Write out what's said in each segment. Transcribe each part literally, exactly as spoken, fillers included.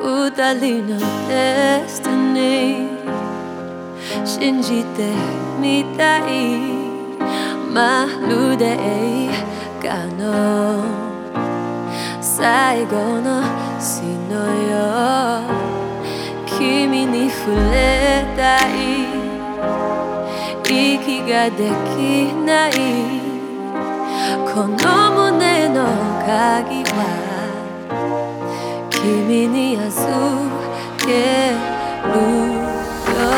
二人のデスティニー信じてみたいまるで映画の最後のシーンのよう君に触れたい息ができないこの胸の鍵は君に預けるよ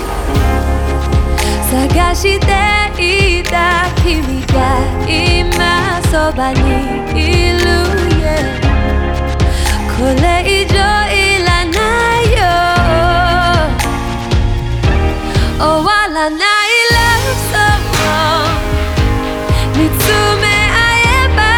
探していた君が今そばにいる、yeah、これ以上いらないよ終わらない見つめ合えば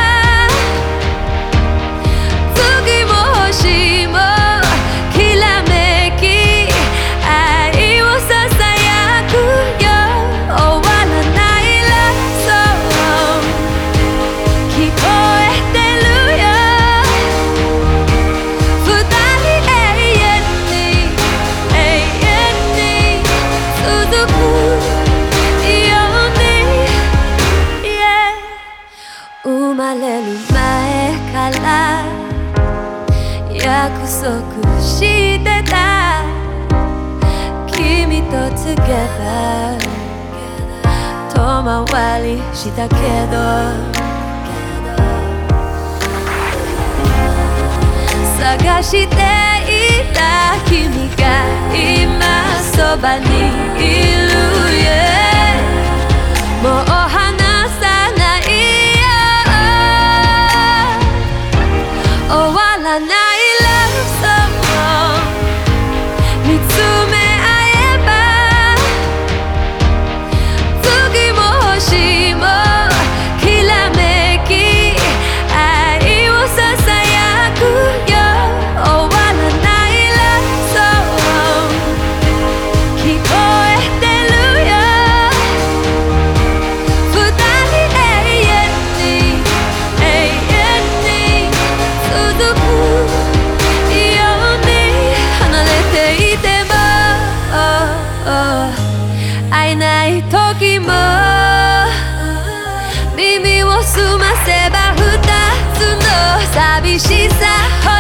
次も星もきらめき愛をささやくよ終わらないラブソング聞こえてるよ二人永遠に永遠に続く生まれる前から約束してた君と together 遠回りしたけど探していた君が今そばにいる、yeah、もう離さない終わらないラブソング見つめ合えば次も星もきらめき愛をささやくよ終わらないラブソング聞こえてるよ二人永遠に永遠に続くように離れていても会えない時も耳を澄ませば二つの寂しさ